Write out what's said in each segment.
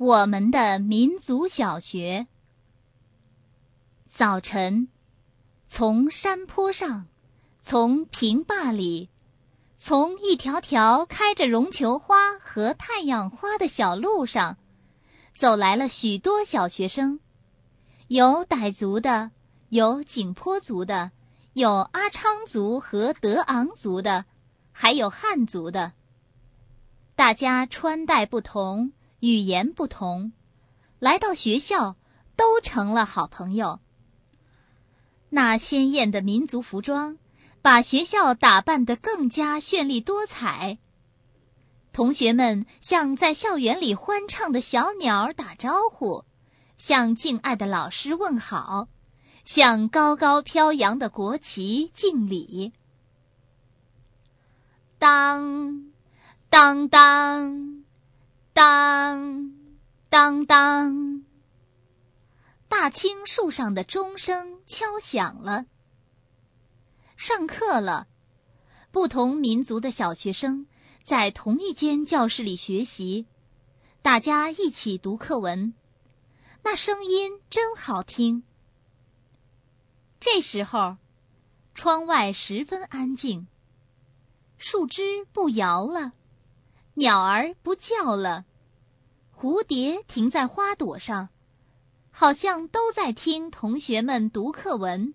我们的民族小学。早晨，从山坡上，从平坝里，从一条条开着绒球花和太阳花的小路上，走来了许多小学生，有傣族的，有景颇族的，有阿昌族和德昂族的，还有汉族的。大家穿戴不同，语言不同，来到学校都成了好朋友。那鲜艳的民族服装把学校打扮得更加绚丽多彩。同学们向在校园里欢唱的小鸟打招呼，向敬爱的老师问好，向高高飘扬的国旗敬礼。当当当当当当，大青树上的钟声敲响了。上课了，不同民族的小学生在同一间教室里学习，大家一起读课文，那声音真好听。这时候，窗外十分安静，树枝不摇了，鸟儿不叫了，蝴蝶停在花朵上，好像都在听同学们读课文。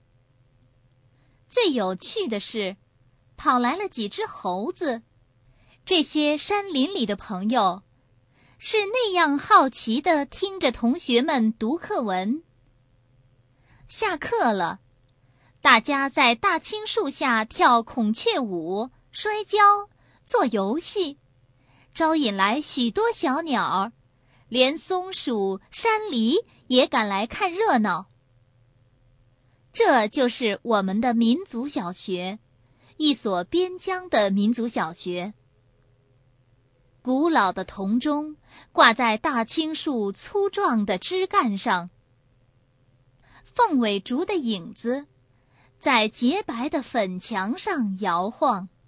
最有趣的是，跑来了几只猴子，这些山林里的朋友是那样好奇地听着同学们读课文。下课了，大家在大青树下跳孔雀舞、摔跤、做游戏，招引来许多小鸟，连松鼠、山狸也赶来看热闹。这就是我们的民族小学，一所边疆的民族小学。古老的铜钟挂在大青树粗壮的枝干上，凤尾竹的影子在洁白的粉墙上摇晃。